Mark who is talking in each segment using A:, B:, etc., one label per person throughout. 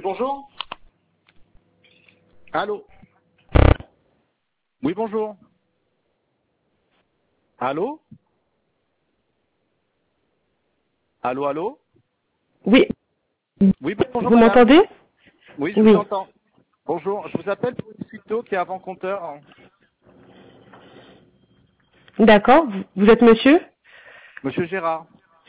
A: bonjour. Allô. Oui, bonjour. Allô. Allô, allô.
B: Oui.
A: Oui, bonjour
B: Vous
A: madame.
B: m'entendez?
A: Oui, je vous
B: Oui.
A: entends. Bonjour, je vous appelle pour une photo qui est avant compteur.
B: D'accord. Vous êtes monsieur?
A: Monsieur Gérard.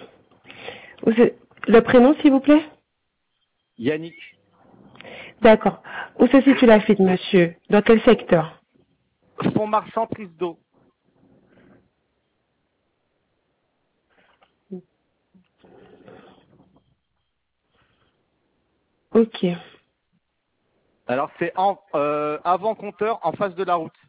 B: Le prénom, s'il vous plaît?
A: Yannick.
B: D'accord. Où se situe la fuite, monsieur? Dans quel secteur?
A: Fonds marchand prise d'eau.
B: Ok.
A: Alors c'est avant compteur en face de la route.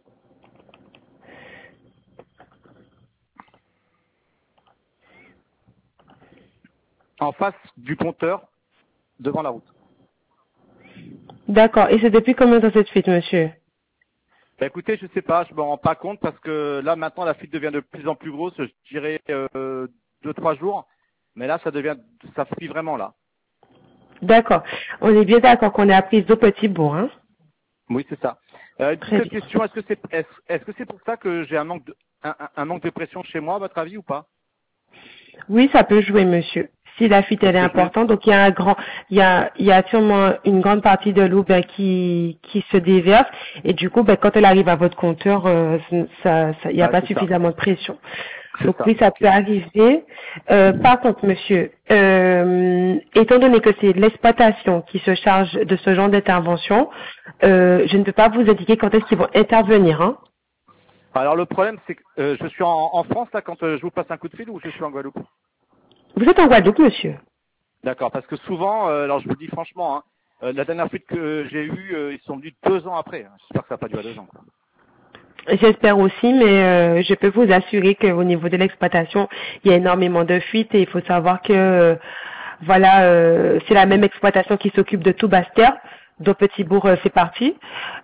A: En face du compteur devant la route.
B: D'accord. Et c'est depuis combien dans cette fuite, monsieur?
A: Bah, écoutez, je sais pas, je me rends pas compte parce que là maintenant la fuite devient de plus en plus grosse. Je dirais 2-3 jours, mais là ça fuit vraiment là.
B: D'accord. On est bien d'accord qu'on est à prise d'eau petit bourg, hein?
A: Oui, c'est ça. Une
B: Très
A: petite
B: bien.
A: question, est-ce que c'est pour ça que j'ai un manque de pression chez moi, à votre avis, ou pas?
B: Oui, ça peut jouer, monsieur. Si la fuite elle
A: Parce
B: est
A: que je vais.
B: importante, donc il y a sûrement une grande partie de l'eau qui se déverse et du coup, quand elle arrive à votre compteur, il n'y a
A: Ah,
B: pas
A: c'est ça.
B: suffisamment de pression.
A: C'est
B: Donc
A: ça.
B: oui, ça
A: Ok.
B: peut arriver. Par contre, monsieur, étant donné que c'est l'exploitation qui se charge de ce genre d'intervention, je ne peux pas vous indiquer quand est-ce qu'ils vont intervenir, hein.
A: Alors le problème, c'est que je suis en France là quand je vous passe un coup de fil ou je suis en Guadeloupe?
B: Vous êtes en Guadeloupe, monsieur.
A: D'accord, parce que souvent, alors je vous le dis franchement, hein, la dernière fuite que j'ai eue, ils sont venus 2 ans après. J'espère que ça n'a pas duré 2 ans. Quoi.
B: J'espère aussi, mais je peux vous assurer qu'au niveau de l'exploitation, il y a énormément de fuites et il faut savoir que voilà, c'est la même exploitation qui s'occupe de tout Basse-Terre, dont Petit-Bourg fait partie.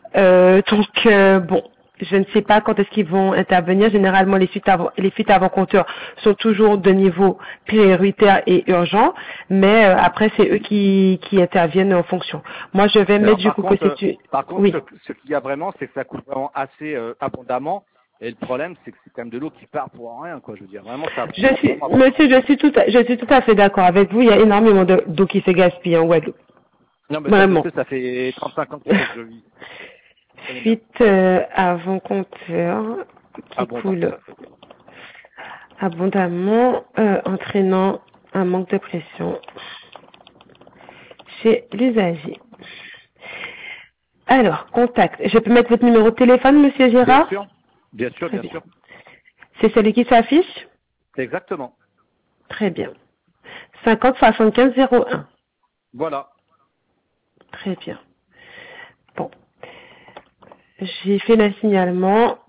B: Bon, je ne sais pas quand est-ce qu'ils vont intervenir. Généralement, les fuites avant compteur sont toujours de niveau prioritaire et urgent, mais après c'est eux qui interviennent en fonction. Moi, je vais
A: Mais
B: mettre
A: alors
B: du coup que c'est oui.
A: ce qu'il y a vraiment, c'est que ça coule vraiment assez abondamment. Et le problème, c'est que c'est quand même de l'eau qui part pour rien, quoi. Je veux dire, vraiment, ça part vraiment à fond.
B: Monsieur, je suis tout à fait d'accord avec vous. Il y a énormément d'eau qui se gaspille en Guadeloupe.
A: Non, mais ça, je
B: Vraiment.
A: sais, ça fait 35 ans qu'il faut que je le vis. Je connais bien.
B: Fuite avant compteur qui
A: Abondant.
B: coule abondamment, entraînant un manque de pression chez l'usager. Alors, contact. Je peux mettre votre numéro de téléphone, monsieur
A: Bien
B: Gérard?
A: sûr. Bien sûr,
B: Très
A: bien
B: bien.
A: sûr.
B: C'est celui qui s'affiche?
A: Exactement.
B: Très bien. 50 75 01.
A: Voilà.
B: Très bien. Bon. J'ai fait le signalement.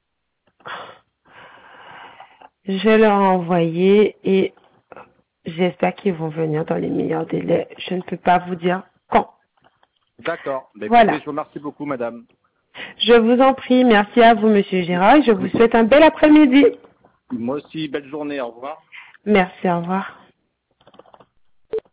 B: Je leur ai envoyé et j'espère qu'ils vont venir dans les meilleurs délais. Je ne peux pas vous dire quand.
A: D'accord. Bah, écoutez,
B: Voilà.
A: je vous remercie beaucoup, madame.
B: Je vous en prie. Merci à vous, monsieur Gérard. Je vous souhaite un bel après-midi.
A: Moi aussi, belle journée. Au revoir.
B: Merci. Au revoir.